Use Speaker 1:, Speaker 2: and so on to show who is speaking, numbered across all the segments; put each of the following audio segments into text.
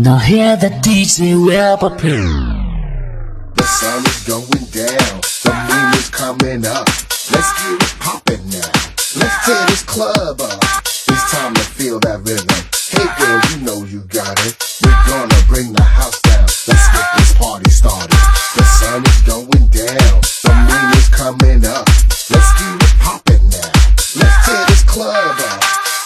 Speaker 1: Now hear the DJ well prepared.
Speaker 2: The sun is going down, the moon is coming up. Let's get it poppin' now. Let's tear this club up. It's time to feel that rhythm. Hey girl, you know you got it. We're gonna bring the house down. Let's get this party started. The sun is going down, the moon is coming up. Let's get it poppin' now. Let's tear this club up.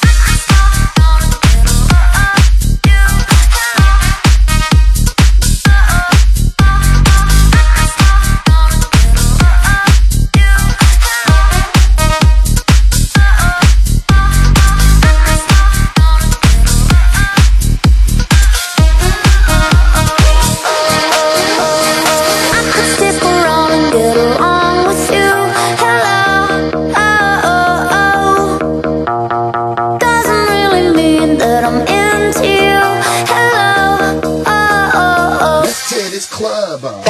Speaker 2: Club up.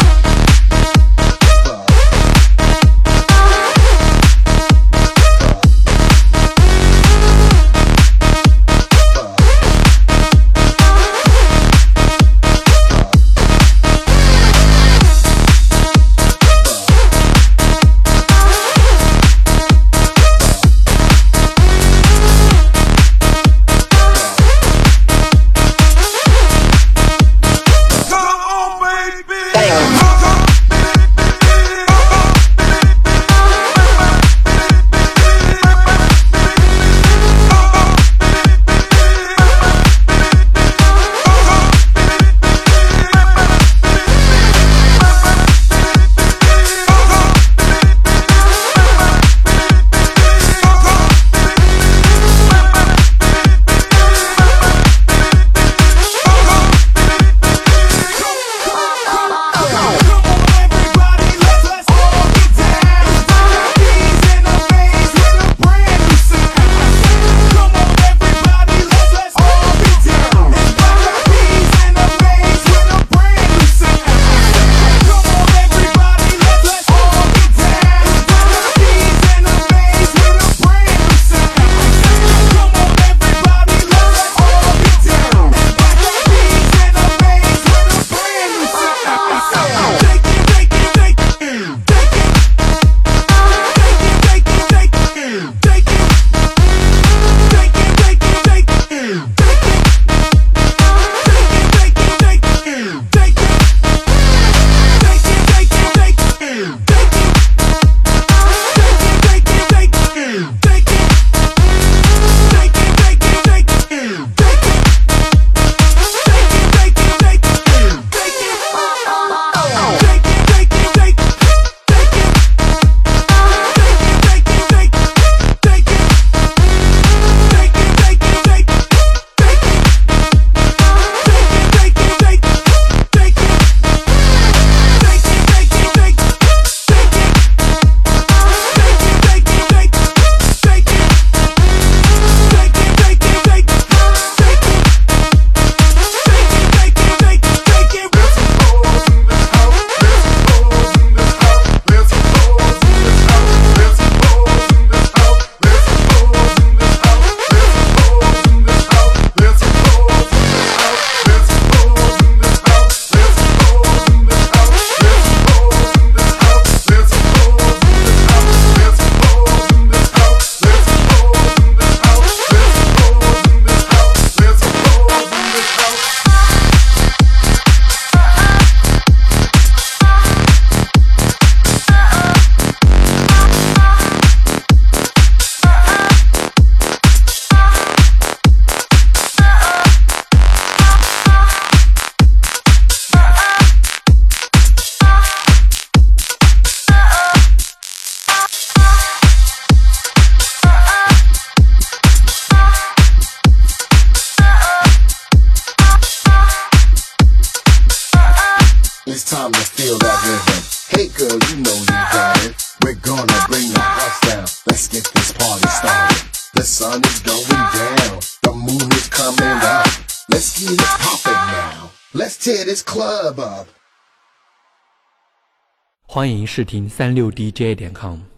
Speaker 2: It's time to feel that rhythm. Hey girl, you know you got it. We're gonna bring the house down. Let's get this party started. The sun is going down, the moon is coming up. Let's get it poppin' now. Let's tear this club up.
Speaker 3: 欢迎试听36DJ.com